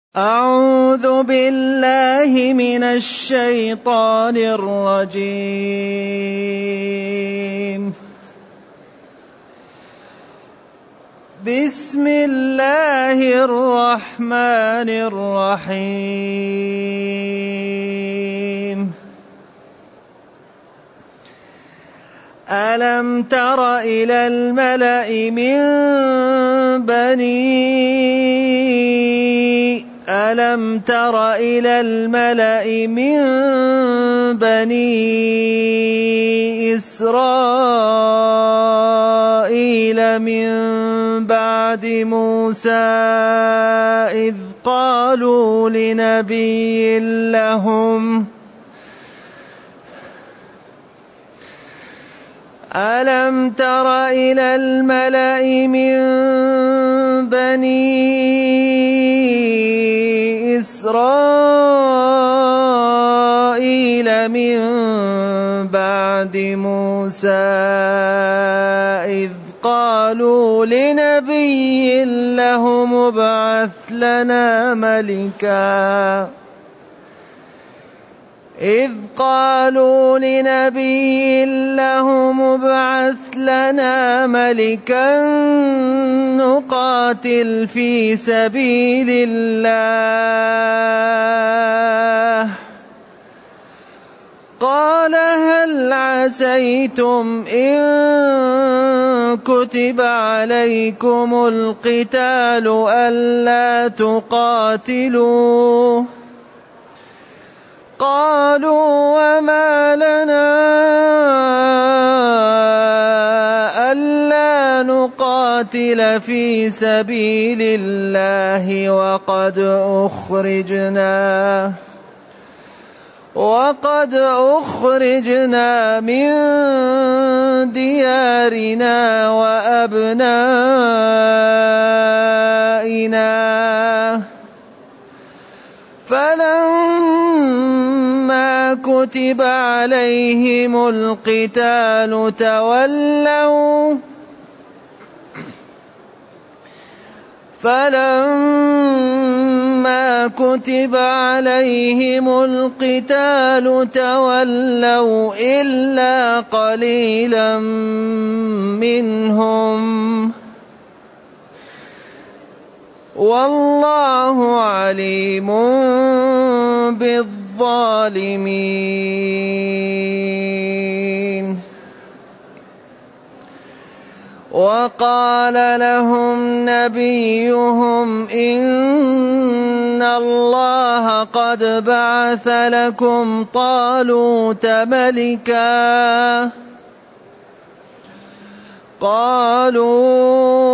أعوذ بالله من الشيطان الرجيم. بسم الله الرحمن الرحيم. ألم تر إلى الملأ من بني إسرائيل من بعد موسى إذ قالوا لنبي لهم ألم تر إلى الملأ من بني إسرائيل من بعد موسى إذ قالوا لنبي لهم ابعث لنا ملكا نقاتل في سبيل الله. قال هل عسيتم إن كتب عليكم القتال ألا تقاتلوا؟ قالوا وما لنا ألا نقاتل في سبيل الله وقد أخرجنا من ديارنا وأبنائنا. فلما كتب عليهم القتال تولوا إلا قليلا منهم والله عليم بالظالمين. وقال لهم نبيهم إن الله قد بعث لكم طالوت ملكا. قالوا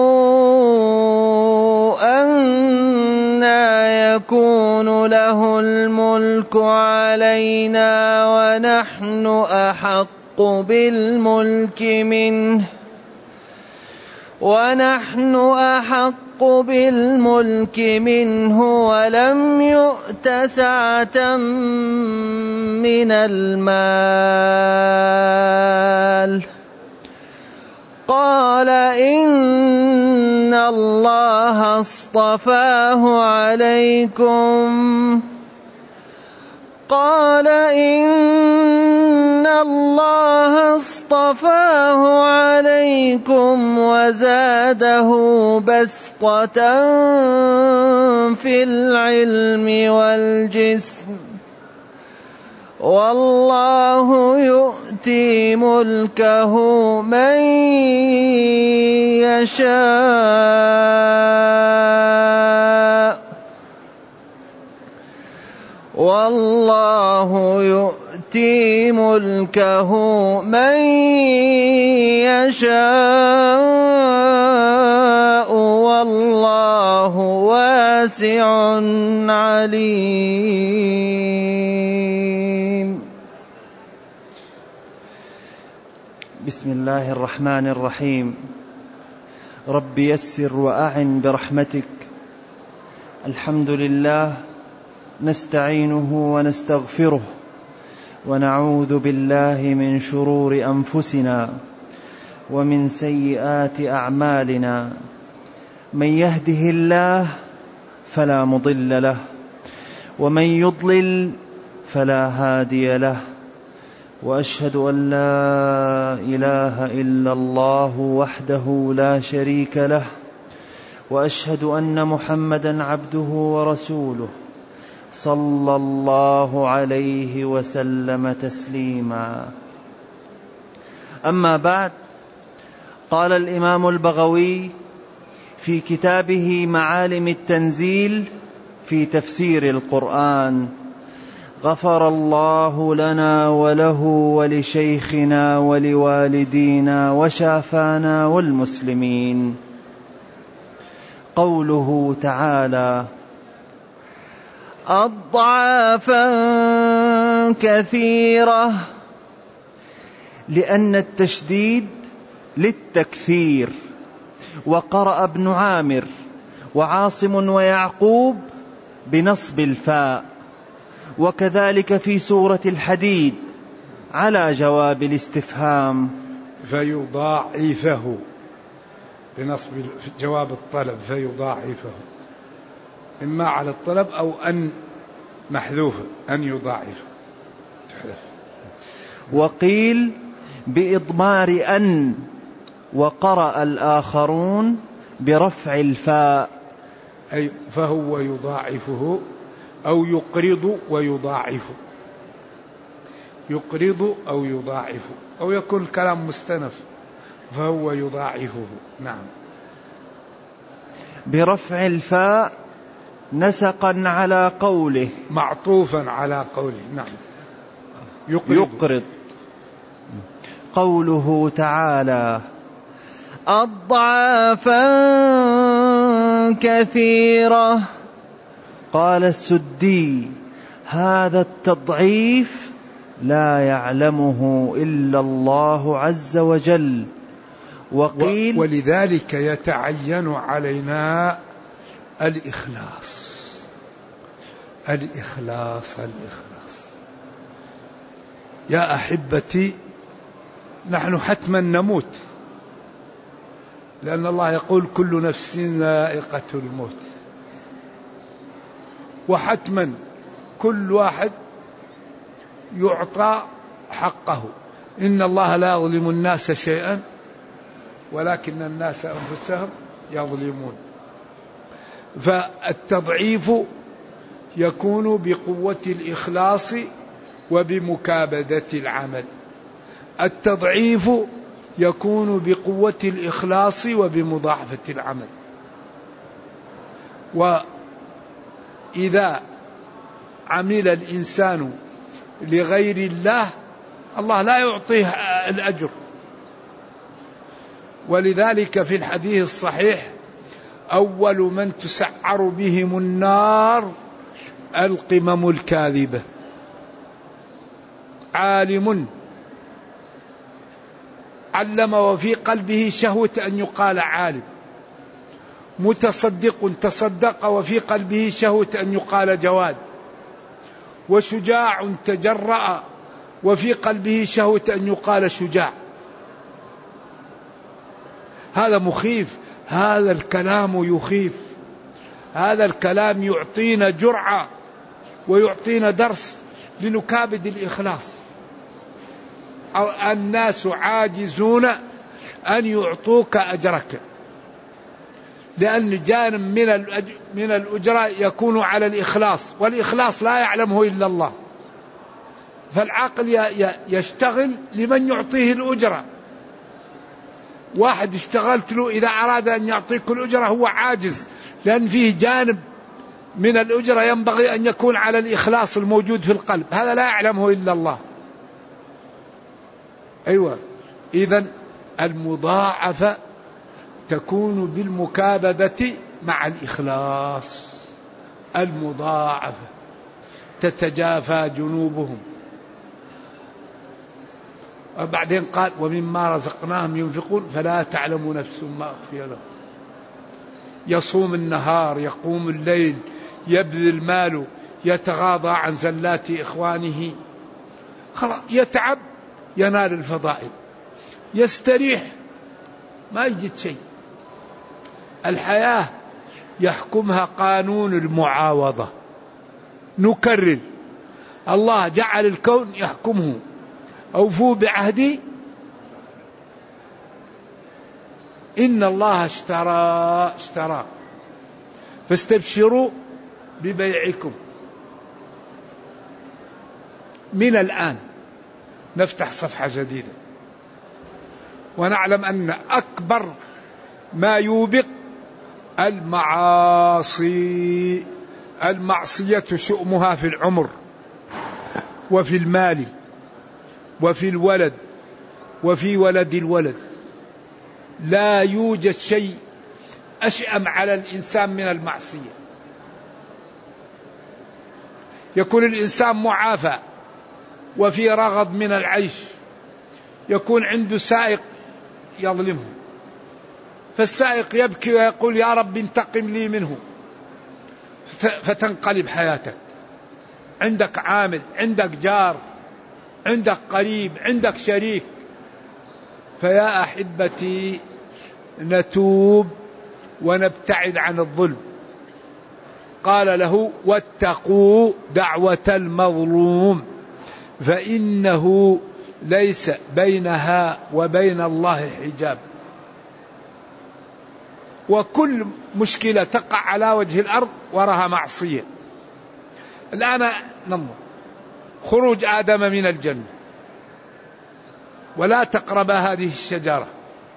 أنى يكون له الملك علينا ونحن أحق بالملك منه ولم يؤت سعة من المال. قال إن الله اصطفاه عليكم وزاده بسطة في العلم والجسم والله يؤتي ملكه من يشاء والله واسع عليم. بسم الله الرحمن الرحيم. رب يسر وأعن برحمتك. الحمد لله نستعينه ونستغفره ونعوذ بالله من شرور أنفسنا ومن سيئات أعمالنا. من يهده الله فلا مضل له، ومن يضلل فلا هادي له، وأشهد أن لا إله إلا الله وحده لا شريك له، وأشهد أن محمدا عبده ورسوله صلى الله عليه وسلم تسليما. أما بعد، قال الإمام البغوي في كتابه معالم التنزيل في تفسير القرآن: غفر الله لنا وله ولشيخنا ولوالدينا وشافانا والمسلمين. قوله تعالى: أضعافا كثيرة، لأن التشديد للتكثير. وقرأ ابن عامر وعاصم ويعقوب بنصب الفاء، وكذلك في سورة الحديد على جواب الاستفهام: فيضاعفه، بنصب جواب الطلب فيضاعفه، إما على الطلب أو أن محذوفة، أن يضاعف. وقيل بإضمار أن، وقرأ الآخرون برفع الفاء، أي فهو يضاعفه، أو يقرض ويضاعف، يقرض أو يضاعف، أو يكون الكلام مستنف فهو يضاعفه. نعم، برفع الفاء نسقا على قوله، معطوفا على قوله. نعم، يقرض. قوله تعالى: أضعافا كثيرة. قال السدي: هذا التضعيف لا يعلمه إلا الله عز وجل. وقيل: ولذلك يتعين علينا الإخلاص. الإخلاص الإخلاص يا أحبتي، نحن حتما نموت، لأن الله يقول: كل نفس ذائقة الموت. وحتما كل واحد يعطى حقه. إن الله لا يظلم الناس شيئا ولكن الناس أنفسهم يظلمون. فالتضعيف يكون بقوة الإخلاص وبمكابدة العمل. التضعيف يكون بقوة الإخلاص وبمضاعفة العمل. وإذا عمل الإنسان لغير الله، الله لا يعطيه الأجر. ولذلك في الحديث الصحيح: أول من تسعر بهم النار القمم الكاذبة. عالم علم وفي قلبه شهوة أن يقال عالم، متصدق تصدق وفي قلبه شهوة أن يقال جواد، وشجاع تجرأ وفي قلبه شهوة أن يقال شجاع. هذا مخيف، هذا الكلام يخيف، هذا الكلام يعطينا جرعة ويعطينا درس لنكابد الإخلاص. الناس عاجزون أن يعطوك أجرك، لأن جانب من الأجرة يكون على الإخلاص، والإخلاص لا يعلمه إلا الله. فالعاقل يشتغل لمن يعطيه الأجرة. واحد اشتغلت له إذا أراد أن يعطيك الأجرة هو عاجز، لأن فيه جانب من الأجرة ينبغي أن يكون على الإخلاص الموجود في القلب، هذا لا يعلمه إلا الله. أيوة، إذن المضاعفة تكون بالمكابدة مع الإخلاص. المضاعفة تتجافى جنوبهم. وبعدين قال: ومما رزقناهم ينفقون فلا تعلم نفس ما أخفي لهم. يصوم النهار، يقوم الليل، يبذل ماله، يتغاضى عن زلات إخوانه، خلاص يتعب ينال الفضائل، يستريح ما يجد شيء. الحياة يحكمها قانون المعاوضة. نكرر، الله جعل الكون يحكمه، أوفوا بعهدي إن الله اشترى فاستبشروا ببيعكم. من الآن نفتح صفحة جديدة، ونعلم أن أكبر ما يوبق المعاصي. المعصية شؤمها في العمر وفي المال وفي الولد وفي ولد الولد. لا يوجد شيء أشأم على الإنسان من المعصية. يكون الإنسان معافى وفي رغد من العيش، يكون عنده سائق يظلمه، فالسائق يبكي ويقول يا رب انتقم لي منه، فتنقلب حياتك. عندك عامل، عندك جار، عندك قريب، عندك شريك. فيا أحبتي نتوب ونبتعد عن الظلم. قال له واتقوا دعوة المظلوم فإنه ليس بينها وبين الله حجاب. وكل مشكلة تقع على وجه الأرض وراها معصية. الآن ننظر خروج آدم من الجنة، ولا تقربا هذه الشجرة،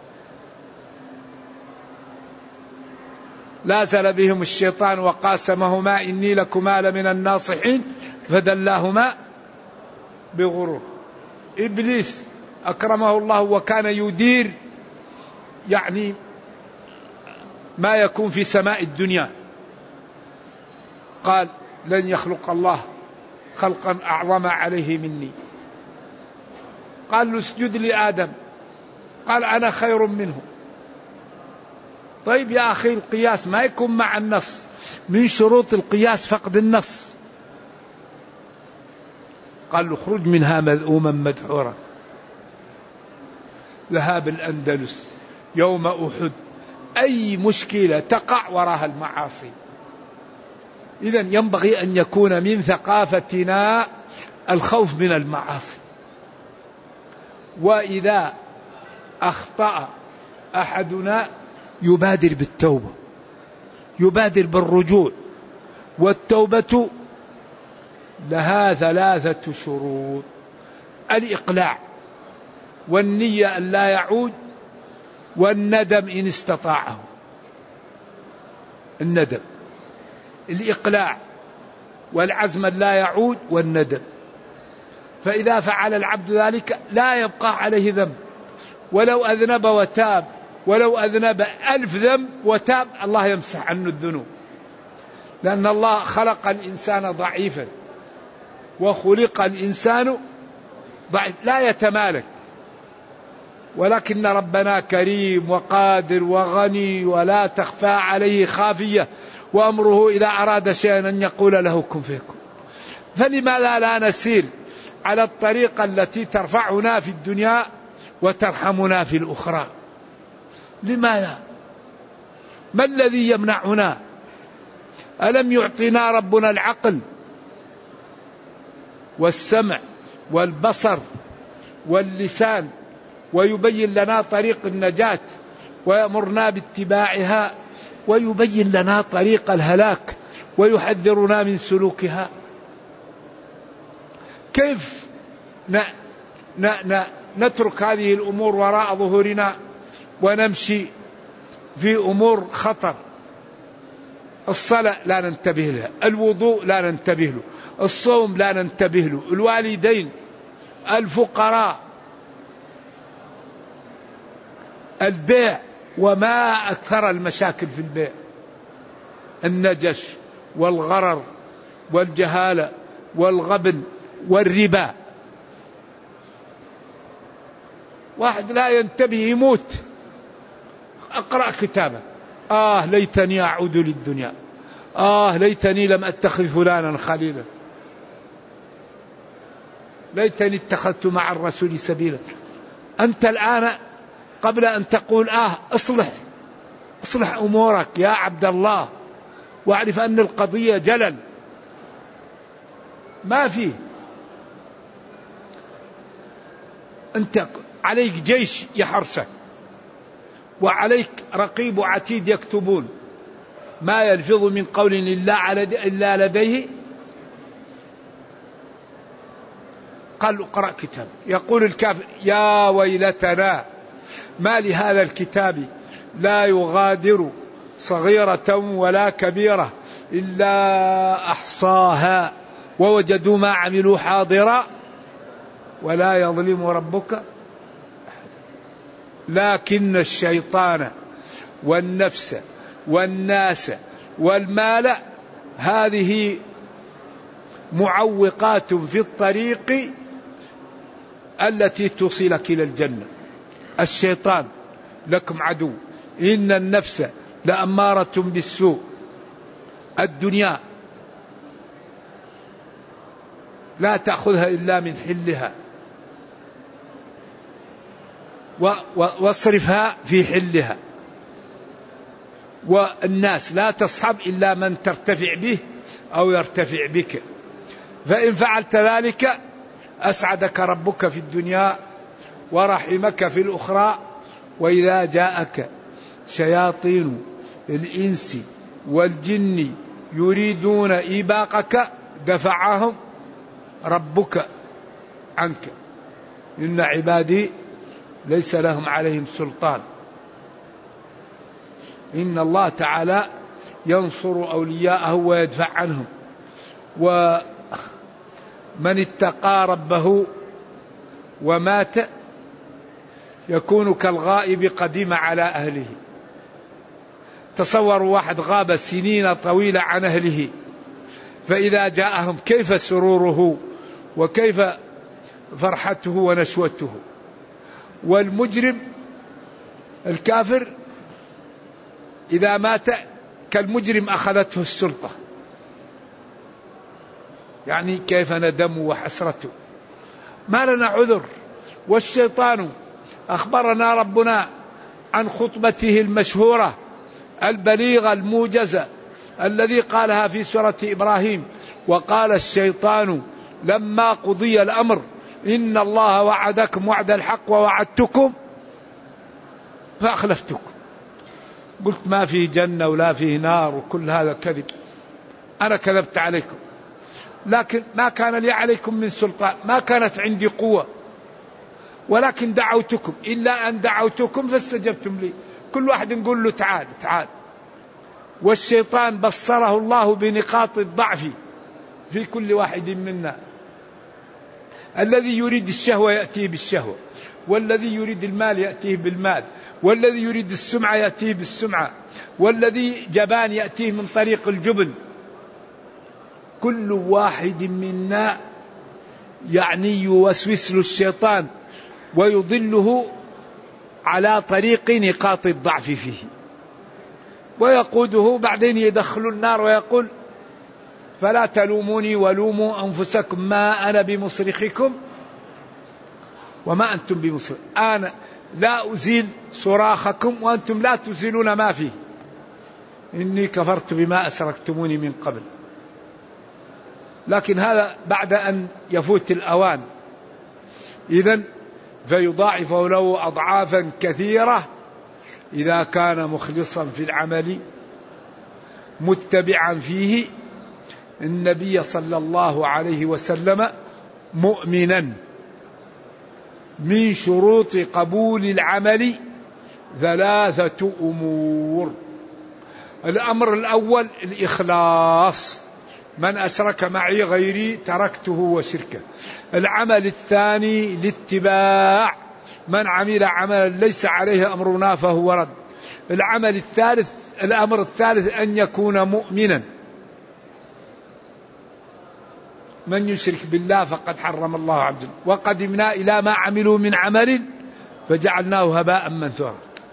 لا زال بهم الشيطان وقاسمهما إني لكما لمن الناصحين فدلاهما بغرور. إبليس أكرمه الله وكان يدير يعني ما يكون في سماء الدنيا، قال لن يخلق الله خلقا أعظم عليه مني. قال له اسجد لآدم، قال أنا خير منه. طيب يا أخي القياس ما يكون مع النص، من شروط القياس فقد النص. قال له اخرج منها مذءوما مدحورا. ذهاب الأندلس يوم أحد، أي مشكلة تقع وراها المعاصي. إذن ينبغي أن يكون من ثقافتنا الخوف من المعاصي. وإذا أخطأ أحدنا يبادر بالتوبة، يبادر بالرجوع. والتوبة لها 3 شروط: الإقلاع، والنية أن لا يعود، والندم إن استطاعه. الندم، الإقلاع والعزم لا يعود والندم. فإذا فعل العبد ذلك لا يبقى عليه ذنب، ولو أذنب وتاب، ولو أذنب 1000 ذنب وتاب الله يمسح عنه الذنوب، لأن الله خلق الإنسان ضعيفا، وخلق الإنسان ضعيف لا يتمالك. ولكن ربنا كريم وقادر وغني ولا تخفى عليه خافية، وأمره إذا أراد شيئا أن يقول له كن فيكون. فلماذا لا نسير على الطريقة التي ترفعنا في الدنيا وترحمنا في الأخرى؟ لماذا؟ ما الذي يمنعنا؟ ألم يعطينا ربنا العقل والسمع والبصر واللسان، ويبين لنا طريق النجاة ويأمرنا باتباعها، ويبين لنا طريق الهلاك ويحذرنا من سلوكها؟ كيف نترك هذه الأمور وراء ظهورنا ونمشي في أمور خطر؟ الصلاة لا ننتبه لها، الوضوء لا ننتبه له، الصوم لا ننتبه له، الوالدين، الفقراء، البيع. وما أكثر المشاكل في البيع: النجش والغرر والجهالة والغبن والربا. واحد لا ينتبه يموت. أقرأ كتابه: ليتني أعود للدنيا، ليتني لم أتخذ فلانا خليلا، ليتني اتخذت مع الرسول سبيلا. أنت الآن قبل أن تقول اصلح أمورك يا عبد الله، واعرف أن القضية جلل ما فيه. أنت عليك جيش يحرسك، وعليك رقيب وعتيد يكتبون، ما يلفظ من قول إلا لديه. قال اقرأ كتاب. يقول الكافر يا ويلتنا ما لهذا الكتاب لا يغادر صغيرة ولا كبيرة إلا أحصاها ووجدوا ما عملوا حاضرا ولا يظلم ربك. لكن الشيطان والنفس والناس والمال هذه معوقات في الطريق التي توصلك إلى الجنة. الشيطان لكم عدو، إن النفس لأمارة بالسوء. الدنيا لا تأخذها إلا من حلها، واصرفها في حلها. والناس لا تصحب إلا من ترتفع به أو يرتفع بك، فإن فعلت ذلك أسعدك ربك في الدنيا ورحمك في الأخرى. وإذا جاءك شياطين الإنس والجن يريدون إباقك دفعهم ربك عنك، إن عبادي ليس لهم عليهم سلطان. إن الله تعالى ينصر أولياءه ويدفع عنهم. ومن اتقى ربه ومات يكون كالغائب قدم على أهله. تصوروا واحد غاب سنين طويلة عن أهله، فإذا جاءهم كيف سروره وكيف فرحته ونشوته. والمجرم الكافر إذا مات كالمجرم أخذته السلطة، يعني كيف ندم وحسرته. ما لنا عذر. والشيطان أخبرنا ربنا عن خطبته المشهورة البليغة الموجزة الذي قالها في سورة إبراهيم: وقال الشيطان لما قضي الأمر إن الله وعدكم وعد الحق ووعدتكم فأخلفتكم. قلت ما فيه جنة ولا فيه نار وكل هذا كذب، أنا كذبت عليكم، لكن ما كان لي عليكم من سلطان، ما كانت عندي قوة، ولكن دعوتكم، إلا أن دعوتكم فاستجبتم لي. كل واحد نقول له تعال تعال. والشيطان بصره الله بنقاط الضعف في كل واحد منا. الذي يريد الشهوة يأتيه بالشهوة، والذي يريد المال يأتيه بالمال، والذي يريد السمعة يأتيه بالسمعة، والذي جبان يأتيه من طريق الجبن. كل واحد منا يعني يوسوس له الشيطان ويضله على طريق نقاط الضعف فيه ويقوده، بعدين يدخل النار ويقول فلا تلوموني ولوموا أنفسكم ما أنا بمصرخكم وما أنتم بمصرخ. أنا لا أزيل صراخكم وأنتم لا تزيلون ما فيه، إني كفرت بما أشركتموني من قبل. لكن هذا بعد أن يفوت الأوان. إذن فيضاعف له أضعافا كثيرة إذا كان مخلصا في العمل متبعا فيه النبي صلى الله عليه وسلم مؤمنا. من شروط قبول العمل 3 أمور. الأمر الأول الإخلاص: من أشرك معي غيري تركته وشركه. العمل الثاني الاتباع: من عمل عملا ليس عليه أمرنا فهو رد. الأمر الثالث أن يكون مؤمنا. من يشرك بالله فقد حرم الله عز وجل. وقدمنا إلى ما عملوا من عمل فجعلناه هباء منثورا.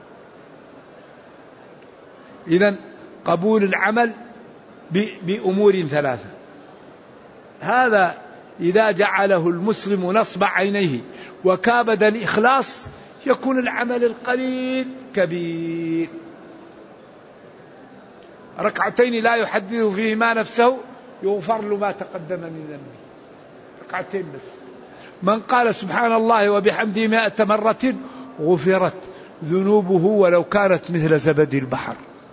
إذن قبول العمل بأمور 3. هذا إذا جعله المسلم نصب عينيه وكابد الإخلاص يكون العمل القليل كبير. ركعتين لا يحدث فيهما نفسه يغفر له ما تقدم من ذنبه، ركعتين بس. من قال سبحان الله وبحمده 100 مرة غفرت ذنوبه ولو كانت مثل زبد البحر.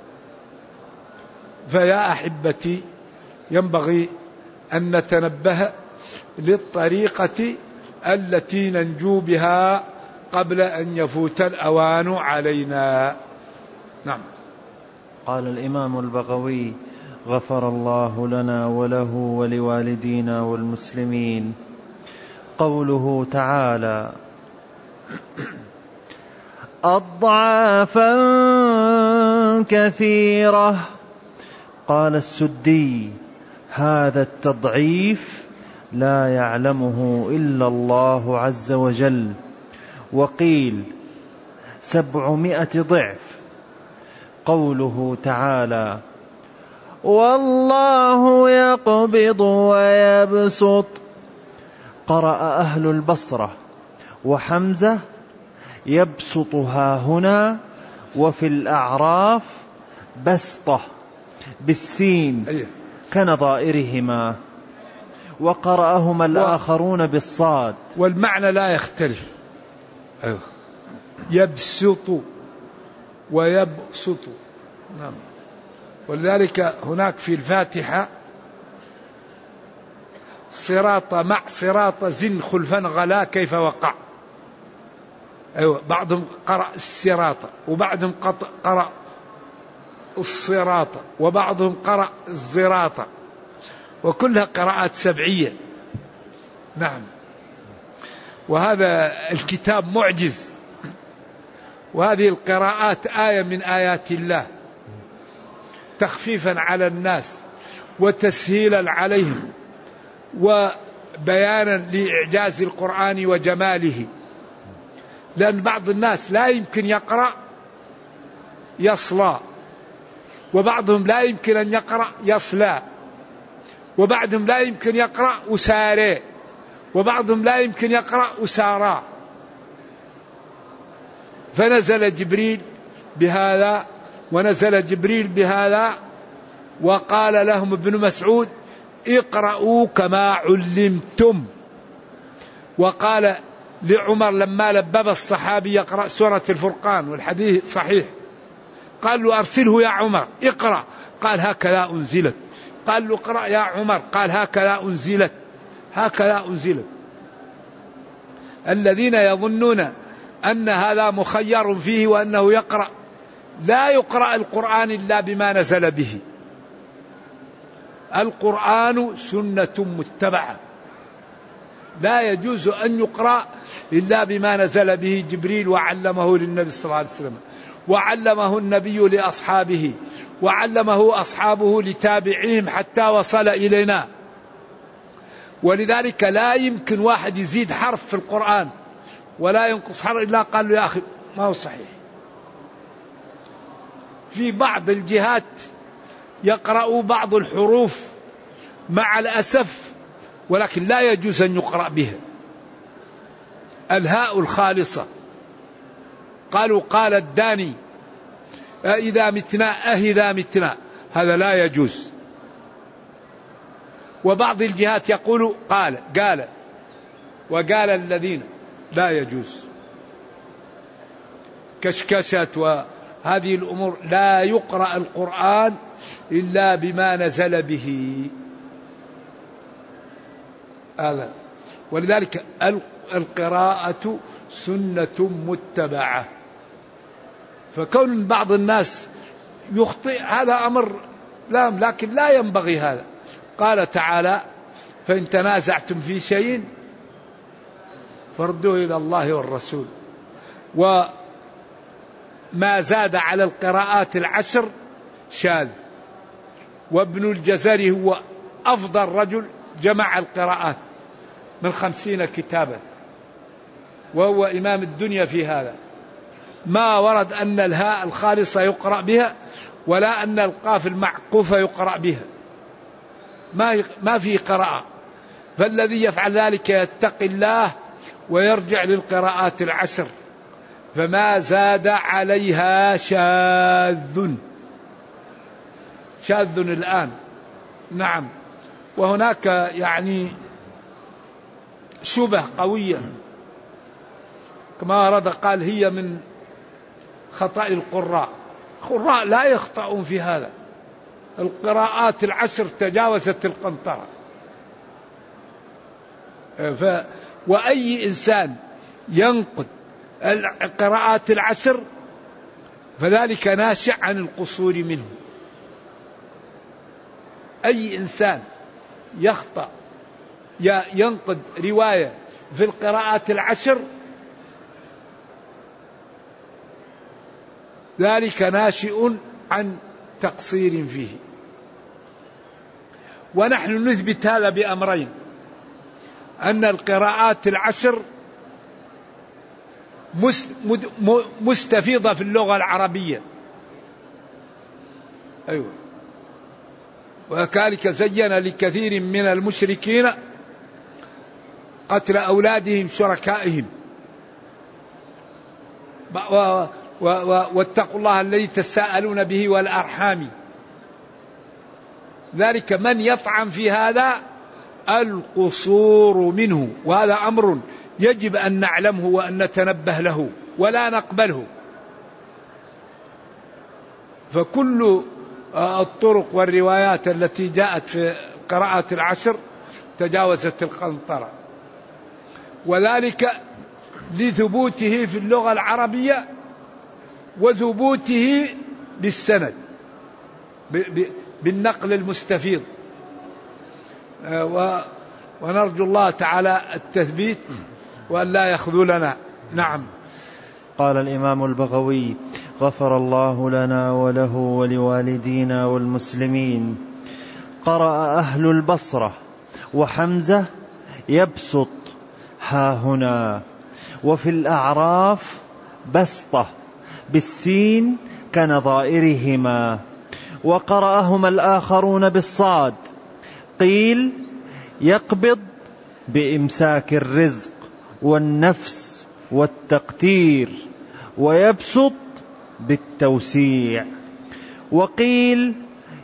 فيا أحبتي ينبغي أن نتنبه للطريقة التي ننجو بها قبل أن يفوت الأوان علينا. نعم. قال الإمام البغوي غفر الله لنا وله ولوالدينا والمسلمين. قوله تعالى أضعافا كثيرة. قال السدي هذا التضعيف لا يعلمه إلا الله عز وجل. وقيل 700 ضعف. قوله تعالى والله يقبض ويبسط. قرأ أهل البصرة وحمزة يبسطها هنا، وفي الأعراف بسطة بالسين كنظائرهما، وقرأهما الآخرون بالصاد. والمعنى لا يختلف. يبسط ويبسط. نعم. ولذلك هناك في الفاتحة صراط مع صراط زن خلفا غلا كيف وقع. بعضهم قرأ الصراط وبعضهم قرأ الصراط وبعضهم قرأ الزراط، وكلها قراءات سبعية. نعم. وهذا الكتاب معجز، وهذه القراءات آية من آيات الله تخفيفا على الناس وتسهيلا عليهم وبيانا لإعجاز القرآن وجماله. لأن بعض الناس لا يمكن يقرأ يصلى، وبعضهم لا يمكن أن يقرأ يصلى، وبعضهم لا يمكن يقرأ أساري، وبعضهم لا يمكن يقرأ أسارا. فنزل جبريل بهذا ونزل جبريل بهذا، وقال لهم ابن مسعود اقرأوا كما علمتم. وقال لعمر لما لبب الصحابي يقرأ سورة الفرقان والحديث صحيح، قال له أرسله يا عمر اقرأ، قال هكذا أنزلت. قال له اقرأ يا عمر، قال هكذا أنزلت. هكذا أنزلت. الذين يظنون أن هذا مخير فيه وأنه يقرأ، لا يقرأ القرآن إلا بما نزل به. القرآن سنة متبعة، لا يجوز أن يقرأ إلا بما نزل به جبريل وعلمه للنبي صلى الله عليه وسلم، وعلمه النبي لأصحابه، وعلمه أصحابه لتابعيهم حتى وصل إلينا. ولذلك لا يمكن واحد يزيد حرف في القرآن ولا ينقص حرف إلا قال له يا أخي ما هو صحيح. في بعض الجهات يقرأ بعض الحروف مع الأسف، ولكن لا يجوز أن يقرأ بها. الهاء الخالصة قالوا قال الداني إذا متنا أهذا متنا، هذا لا يجوز. وبعض الجهات يقول قال وقال الذين، لا يجوز. كشكشت وهذه الأمور، لا يقرأ القرآن إلا بما نزل به. ولذلك القراءة سنة متبعة. فكون بعض الناس يخطئ هذا أمر لا، لكن لا ينبغي هذا. قال تعالى فإن تنازعتم في شيء فردوه إلى الله والرسول. وما زاد على القراءات العشر شاذ. وابن الجزري هو أفضل رجل جمع القراءات من 50 كتابا، وهو إمام الدنيا في هذا. ما ورد أن الهاء الخالصة يقرأ بها ولا أن القاف المعقوفة يقرأ بها، ما في قراءة. فالذي يفعل ذلك يتقي الله ويرجع للقراءات العشر، فما زاد عليها شاذ. شاذ الآن. نعم. وهناك يعني شبه قوية كما ورد، قال هي من خطأ القراء. القراء لا يخطئون في هذا، القراءات 10 تجاوزت القنطرة. وأي إنسان ينقد القراءات 10 فذلك ناشئ عن القصور منه. أي إنسان يخطأ ينقد رواية في القراءات 10 ذلك ناشئ عن تقصير فيه. ونحن نثبت هذا بأمرين: أن القراءات 10 مستفيضة في اللغة العربية. أيوة. وكذلك زين لكثير من المشركين قتل أولادهم شركائهم واتقوا الله الذي تساءلون به والأرحام. ذلك من يطعن في هذا القصور منه، وهذا أمر يجب أن نعلمه وأن نتنبه له ولا نقبله. فكل الطرق والروايات التي جاءت في قراءة 10 تجاوزت القنطرة، وذلك لثبوته في اللغة العربية وثبوته بالسند بالنقل المستفيض. ونرجو الله تعالى التثبيت وأن لا يخذلنا. نعم. قال الإمام البغوي: غفر الله لنا وله ولوالدينا والمسلمين. قرأ أهل البصرة وحمزة يبسط ها هنا، وفي الأعراف بسطة بالسين كنظائرهما، وقرأهما الآخرون بالصاد. قيل يقبض بإمساك الرزق والنفس والتقتير، ويبسط بالتوسيع. وقيل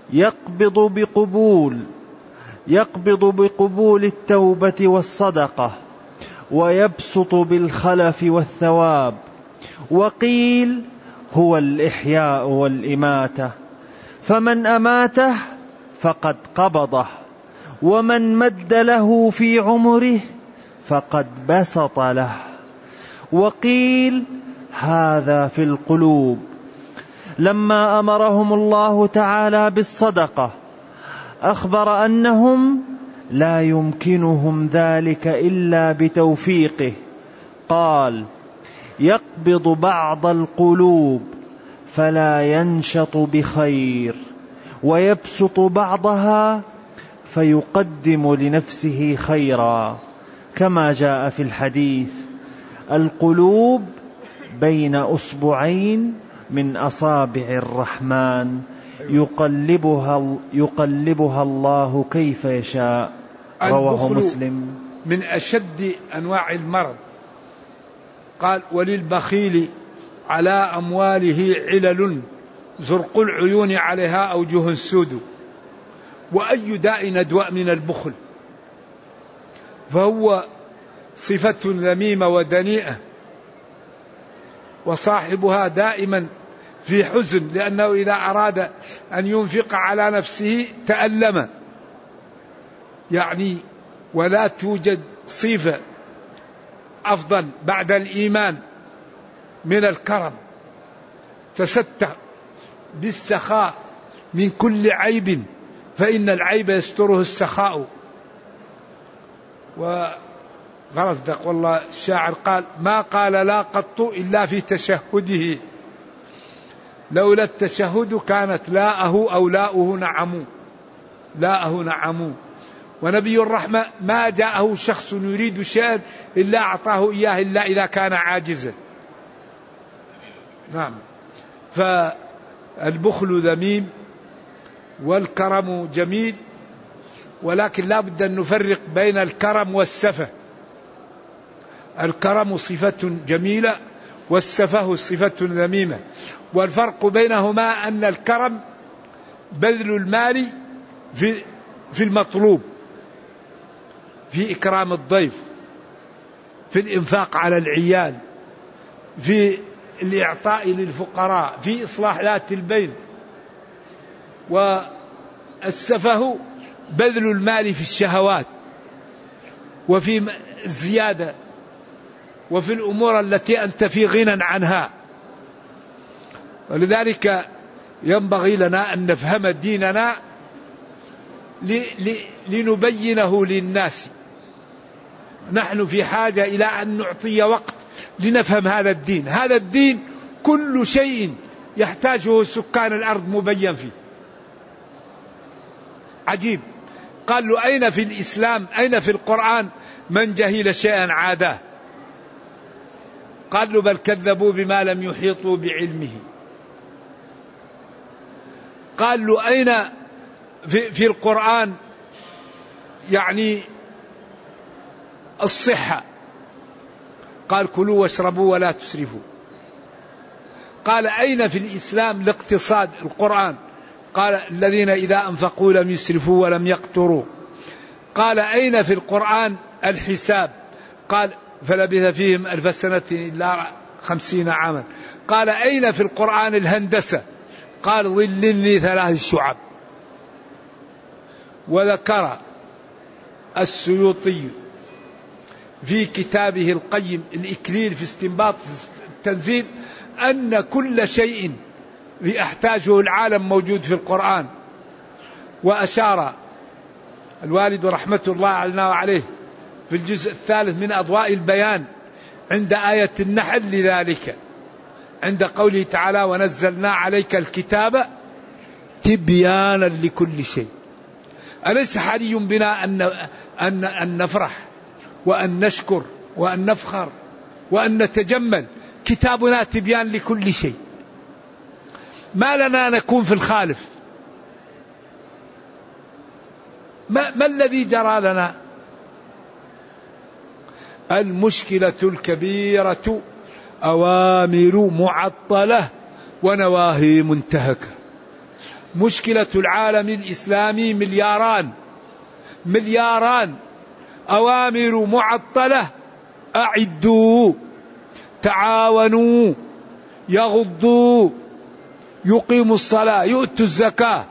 يقبض بقبول التوبة والصدقة، ويبسط بالخلف والثواب. وقيل هو الإحياء والإماتة، فمن أماته فقد قبضه، ومن مد له في عمره فقد بسط له. وقيل هذا في القلوب، لما أمرهم الله تعالى بالصدقة أخبر أنهم لا يمكنهم ذلك إلا بتوفيقه. قال: يقبض بعض القلوب فلا ينشط بخير، ويبسط بعضها فيقدم لنفسه خيرا، كما جاء في الحديث: القلوب بين أصبعين من أصابع الرحمن يقلبها الله كيف يشاء. رواه مسلم. من أشد أنواع المرض. قال: وللبخيل على أمواله علل زرق العيون عليها أوجه سود. وأي داء ندواء من البخل، فهو صفة ذميمة ودنيئة، وصاحبها دائما في حزن، لأنه إذا أراد أن ينفق على نفسه تألم يعني. ولا توجد صفة أفضل بعد الإيمان من الكرم. تستر بالسخاء من كل عيب، فإن العيب يستره السخاء. وغرض والله الشاعر قال: ما قال لا قط إلا في تشهده، لولا التشهد كانت لاءه أو لاؤه نعم. ونبي الرحمة ما جاءه شخص يريد شيئا إلا أعطاه إياه إلا إذا كان عاجزا. نعم. فالبخل ذميم والكرم جميل، ولكن لا بد أن نفرق بين الكرم والسفة. الكرم صفة جميلة والسفه صفة ذميمة، والفرق بينهما أن الكرم بذل المال في المطلوب، في إكرام الضيف، في الإنفاق على العيال، في الإعطاء للفقراء، في إصلاح ذات البين. والسفه بذل المال في الشهوات وفي الزيادة وفي الأمور التي أنت في غنى عنها. ولذلك ينبغي لنا أن نفهم ديننا لنبينه للناس. نحن في حاجة إلى أن نعطي وقت لنفهم هذا الدين. هذا الدين كل شيء يحتاجه سكان الأرض مبين فيه. عجيب. قال له أين في الإسلام، أين في القرآن من جهل شيئا عاداه؟ قال له بل كذبوا بما لم يحيطوا بعلمه. قال له أين في القرآن يعني الصحة؟ قال كلوا واشربوا ولا تسرفوا. قال أين في الإسلام الاقتصاد؟ القرآن قال الذين إذا أنفقوا لم يسرفوا ولم يقتروا. قال أين في القرآن الحساب؟ قال فلبث فيهم 1000 سنة إلا 50 عاما. قال أين في القرآن الهندسة؟ قال ظل ذي 3 شعب. وذكر السيوطي في كتابه القيم الإكليل في استنباط التنزيل أن كل شيء يحتاجه العالم موجود في القرآن. وأشار الوالد رحمة الله عليه في الجزء 3 من أضواء البيان عند آية النحل لذلك، عند قوله تعالى ونزلنا عليك الكتاب تبيانا لكل شيء. أليس حري بنا أن نفرح وأن نشكر وأن نفخر وأن نتجمل؟ كتابنا تبيان لكل شيء. ما لنا نكون في الخالف؟ ما الذي جرى لنا؟ المشكلة الكبيرة أوامر معطلة ونواهي منتهكة. مشكلة العالم الإسلامي ملياران أوامر معطلة. أعدوا، تعاونوا، يغضوا، يقيموا الصلاة، يؤتوا الزكاة،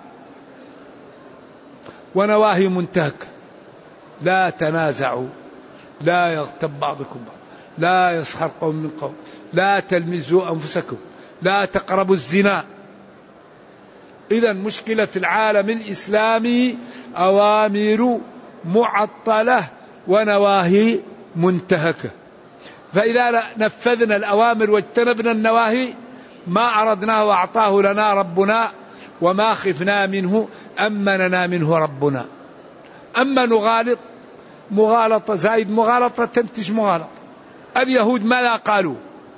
ونواهي منتهكة. لا تنازعوا، لا يغتب بعضكم بعض، لا يسخر قوم من قوم، لا تلمزوا أنفسكم، لا تقربوا الزنا. إذن مشكلة العالم الإسلامي أوامر معطلة ونواهي منتهكة. فإذا نفذنا الأوامر واجتنبنا النواهي ما أردناه وأعطاه لنا ربنا، وما خفنا منه أمننا منه ربنا. أما نغالط مغالطة زائد مغالطة تنتج مغالطة. اليهود ماذا قالوا؟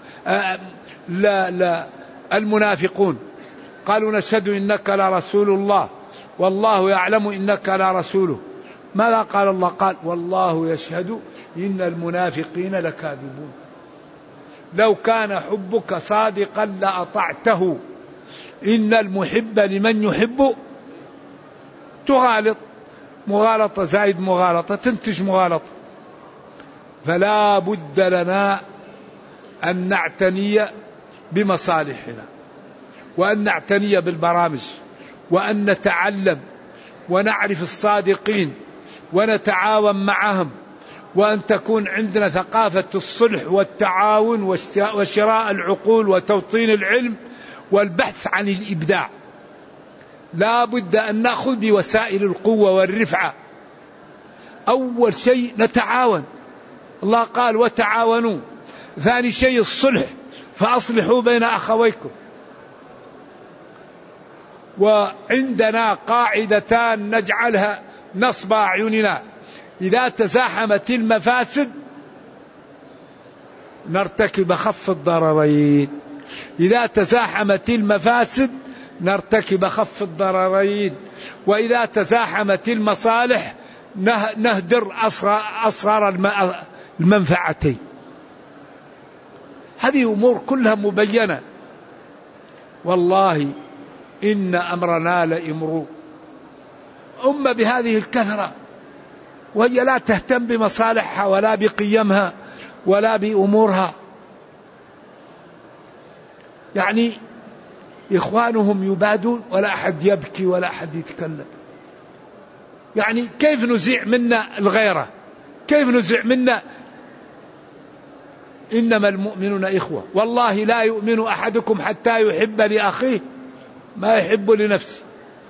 لا المنافقون قالوا نشهد إنك لرسول الله والله يعلم إنك لرسوله. ماذا قال الله؟ قال والله يشهد إن المنافقين لكاذبون. لو كان حبك صادقا لأطعته إن المحب لمن يحب. تغالط مغالطة زائد مغالطة تنتج مغالطة. فلا بد لنا أن نعتني بمصالحنا، وأن نعتني بالبرامج، وأن نتعلم ونعرف الصادقين ونتعاون معهم، وأن تكون عندنا ثقافة الصلح والتعاون وشراء العقول وتوطين العلم والبحث عن الإبداع. لا بد أن نأخذ بوسائل القوة والرفعة. أول شيء نتعاون، الله قال وتعاونوا. ثاني شيء الصلح، فأصلحوا بين أخويكم. وعندنا قاعدتان نجعلها نصب أعيننا: إذا تزاحمت المفاسد نرتكب أخف الضررين. إذا تزاحمت المفاسد نرتكب أخف الضررين. وإذا تزاحمت المصالح نهدر أصغر المنفعتين. هذه أمور كلها مبينة. والله إن أمرنا لإمرو. أمة بهذه الكثرة وهي لا تهتم بمصالحها ولا بقيمها ولا بأمورها. يعني إخوانهم يبادون ولا أحد يبكي ولا أحد يتكلم. يعني كيف نزيع منا الغيرة؟ كيف نزيع منا؟ إنما المؤمنون إخوة، والله لا يؤمن أحدكم حتى يحب لأخيه ما يحب لنفسه.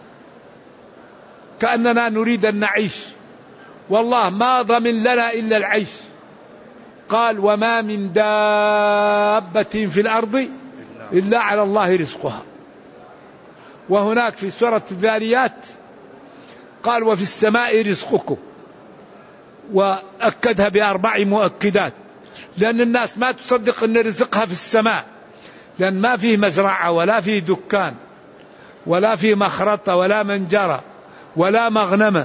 كأننا نريد أن نعيش، والله ما ضمن لنا إلا العيش. قال وما من دابة في الأرض إلا على الله رزقها. وهناك في سورة الذاريات قال وفي السماء رزقكم، وأكدها ب4 مؤكدات، لأن الناس ما تصدق أن رزقها في السماء، لأن ما فيه مزرعة ولا فيه دكان ولا فيه مخرطة ولا منجرة ولا مغنمة.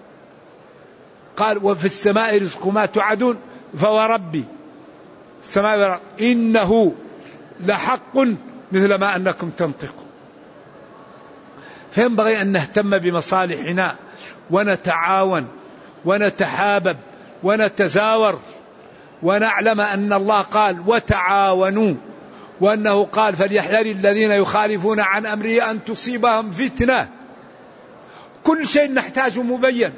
قال وفي السماء رزقكم ما توعدون فوربي السماء إنه لحق مثل ما أنكم تنطقون. فينبغي أن نهتم بمصالحنا ونتعاون ونتحابب ونتزاور، ونعلم أن الله قال وتعاونوا، وأنه قال فليحذر الذين يخالفون عن أمره أن تصيبهم فتنة. كل شيء نحتاجه مبين،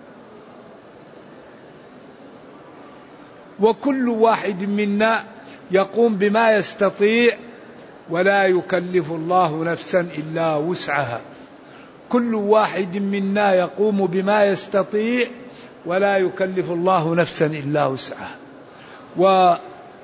وكل واحد منا يقوم بما يستطيع ولا يكلف الله نفسا إلا وسعها. كل واحد منا يقوم بما يستطيع ولا يكلف الله نفسا إلا وسعها. وإن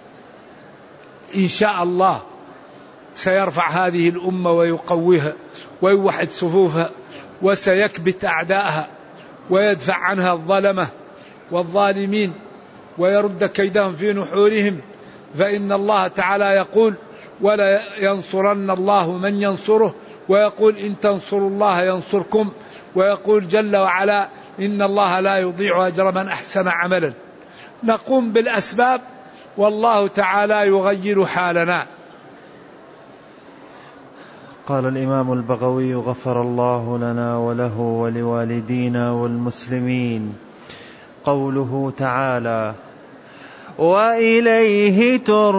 شاء الله سيرفع هذه الأمة ويقويها ويوحد صفوفها، وسيكبت أعداءها ويدفع عنها الظلمة والظالمين ويرد كيدهم في نحورهم. فإن الله تعالى يقول ولا ينصرن الله من ينصره، ويقول إن تنصروا الله ينصركم، ويقول جل وعلا إن الله لا يضيع أجر من أحسن عملا. نقوم بالأسباب والله تعالى يغير حالنا. قال الإمام البغوي غفر الله لنا وله ولوالدينا والمسلمين. قوله تعالى وإليه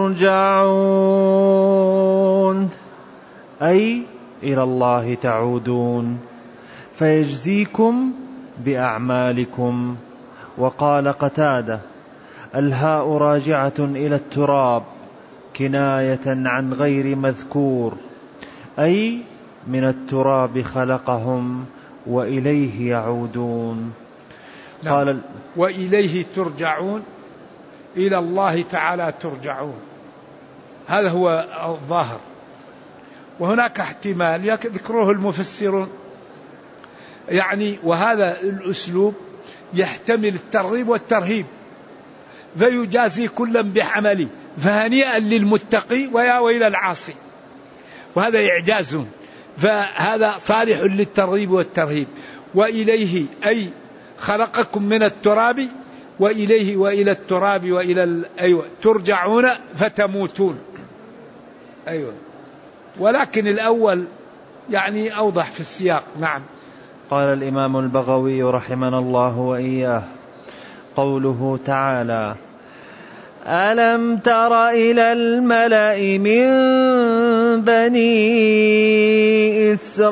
ترجعون، أي إلى الله تعودون فيجزيكم بأعمالكم. وقال قتادة الهاء راجعة إلى التراب كناية عن غير مذكور، أي من التراب خلقهم وإليه يعودون. قال وإليه ترجعون، إلى الله تعالى ترجعون، هذا هو الظاهر. وهناك احتمال يذكره المفسرون، يعني وهذا الأسلوب يحتمل الترغيب والترهيب، فيجازي كلا بعمله، فهنيئا للمتقي ويا ويل العاصي، وهذا إعجاز، فهذا صالح للترغيب والترهيب. وإليه أي خلقكم من التراب، وإليه وإلى التراب وإلى أيوة ترجعون فتموتون. أيوة، ولكن الأول يعني أوضح في السياق. نعم. قال الإمام البغوي رحمنا الله وإياه قوله تعالى ألم تر إلى الملأ من بني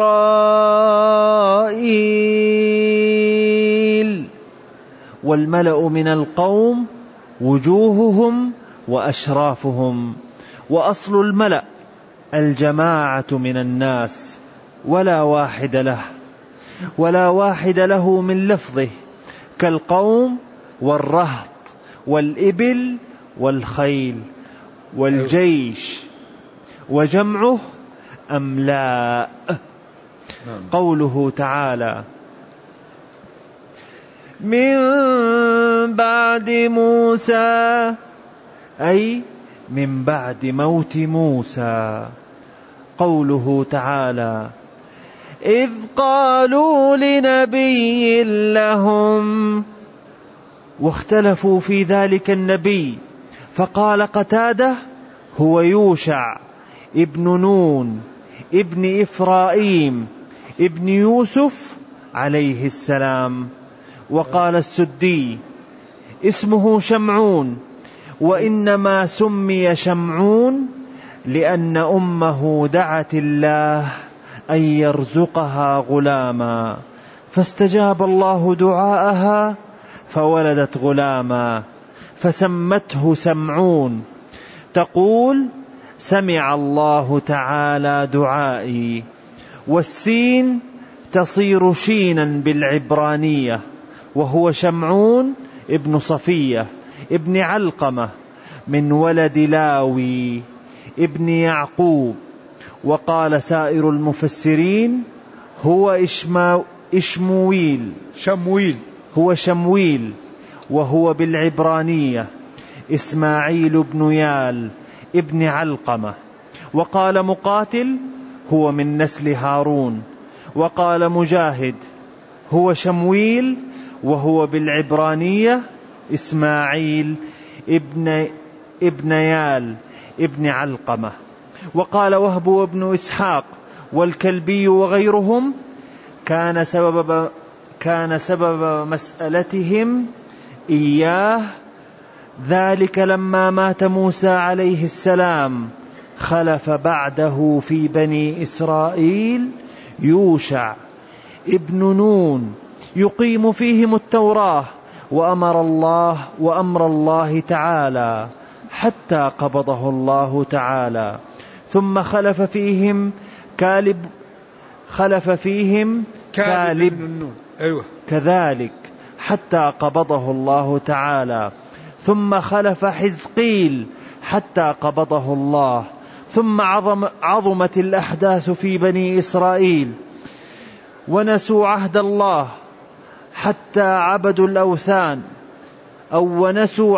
إسرائيل. والملأ من القوم وجوههم وأشرافهم، وأصل الملأ الجماعة من الناس، ولا واحد له من لفظه، كالقوم والرهط والإبل والخيل والجيش، وجمعه أملاء. قوله تعالى من بعد موسى، أي من بعد موت موسى. قوله تعالى إذ قالوا لنبي لهم، واختلفوا في ذلك النبي، فقال قتادة هو يوشع ابن نون ابن إفرايم ابن يوسف عليه السلام. وقال السدي اسمه شمعون، وإنما سمي شمعون لأن أمه دعت الله أن يرزقها غلاما، فاستجاب الله دعاءها فولدت غلاما فسمته سمعون. تقول سمع الله تعالى دعائي، والسين تصير شينا بالعبرانية، وهو شمعون ابن صفية ابن علقمة من ولد لاوي ابن يعقوب. وقال سائر المفسرين هو شمويل، وهو بالعبرانية إسماعيل بن يال ابن علقمة. وقال مقاتل هو من نسل هارون. وقال مجاهد هو شمويل، وهو بالعبرانية إسماعيل ابن يال ابن علقمة. وقال وهب وابن إسحاق والكلبي وغيرهم كان سبب مسألتهم إياه ذلك لما مات موسى عليه السلام خلف بعده في بني إسرائيل يوشع ابن نون يقيم فيهم التوراة وأمر الله تعالى حتى قبضه الله تعالى. ثم خلف فيهم كالب كذلك حتى قبضه الله تعالى. ثم خلف حزقيل حتى قبضه الله. ثم عظمت الأحداث في بني إسرائيل ونسوا عهد الله حتى عبدوا الأوثان، أو ونسوا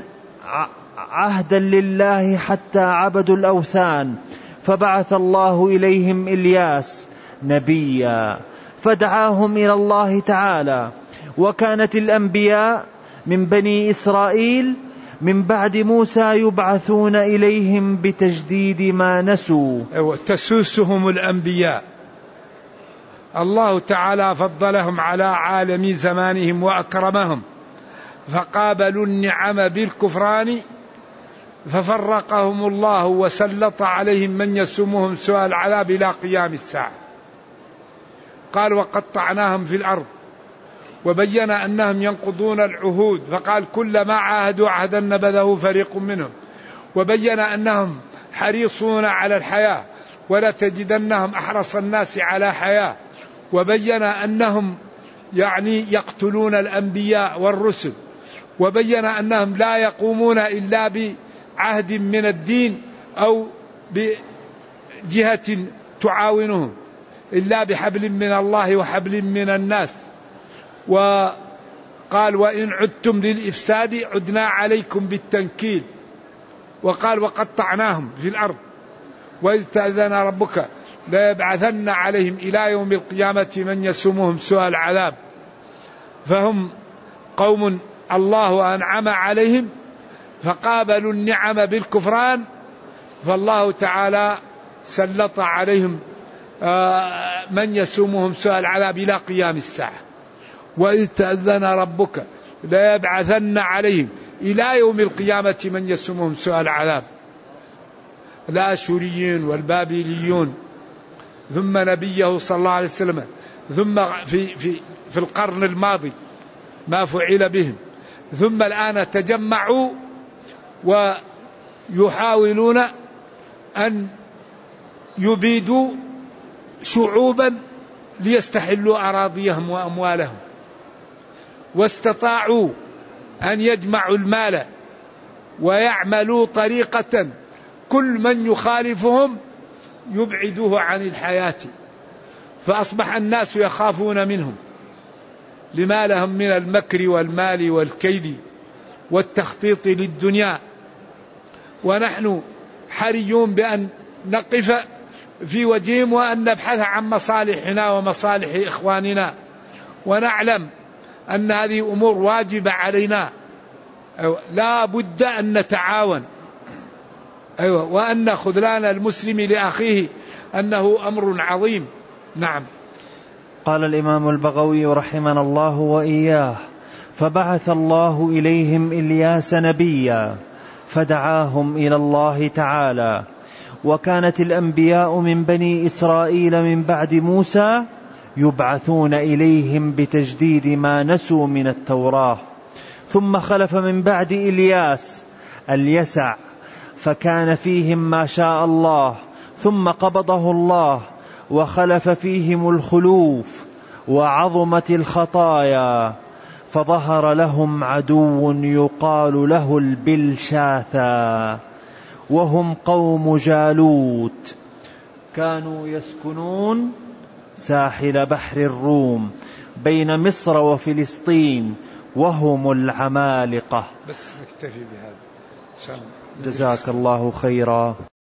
عهدا لله حتى عبدوا الأوثان، فبعث الله إليهم إلياس نبيا فدعاهم إلى الله تعالى. وكانت الأنبياء من بني إسرائيل من بعد موسى يبعثون إليهم بتجديد ما نسوا. تسوسهم الأنبياء، الله تعالى فضلهم على عالم زمانهم وأكرمهم، فقابلوا النعم بالكفران ففرقهم الله وسلط عليهم من يسومهم سوء العذاب إلى قيام الساعة. قال وقطعناهم في الأرض، وبين أنهم ينقضون العهود، فقال كلما عاهدوا عهدا نبذه فريق منهم. وبين أنهم حريصون على الحياة ولا تجدنهم أحرص الناس على حياة. وبين أنهم يقتلون الأنبياء والرسل. وبين أنهم لا يقومون إلا بعهد من الدين أو بجهة تعاونهم إلا بحبل من الله وحبل من الناس. وقال وإن عدتم للإفساد عدنا عليكم بالتنكيل. وقال وقطعناهم في الأرض وإذ تأذن ربك لا يبعثن عليهم إلى يوم القيامة من يسومهم سوء العذاب. فهم قوم الله أنعم عليهم فقابلوا النعم بالكفران، فالله تعالى سلط عليهم من يسومهم سوء العذاب إلى قيام الساعة. وإذ تأذن ربك لا يبعثن عليهم إلى يوم القيامة من يسومهم سوء العذاب. الآشوريين والبابليون، ثم نبيه صلى الله عليه وسلم، ثم في القرن الماضي ما فعل بهم، ثم الآن تجمعوا ويحاولون أن يبيدوا شعوبا ليستحلوا أراضيهم وأموالهم، واستطاعوا أن يجمعوا المال ويعملوا طريقة كل من يخالفهم يبعدوه عن الحياة، فأصبح الناس يخافون منهم لما لهم من المكر والمال والكيد والتخطيط للدنيا. ونحن حريون بأن نقف في وجههم وأن نبحث عن مصالحنا ومصالح إخواننا، ونعلم أن هذه أمور واجبة علينا، لا بد أن نتعاون. أيوة، وأن خذلان المسلم لأخيه أنه أمر عظيم. نعم. قال الإمام البغوي رحمنا الله وإياه: فبعث الله إليهم إلياس نبيا فدعاهم إلى الله تعالى. وكانت الأنبياء من بني إسرائيل من بعد موسى يبعثون إليهم بتجديد ما نسوا من التوراة. ثم خلف من بعد إلياس اليسع فكان فيهم ما شاء الله، ثم قبضه الله، وخلف فيهم الخلوف وعظمت الخطايا، فظهر لهم عدو يقال له البلشاثا، وهم قوم جالوت، كانوا يسكنون ساحل بحر الروم بين مصر وفلسطين، وهم العمالقة. بس نكتفي بهذا. جزاك الله خيرا.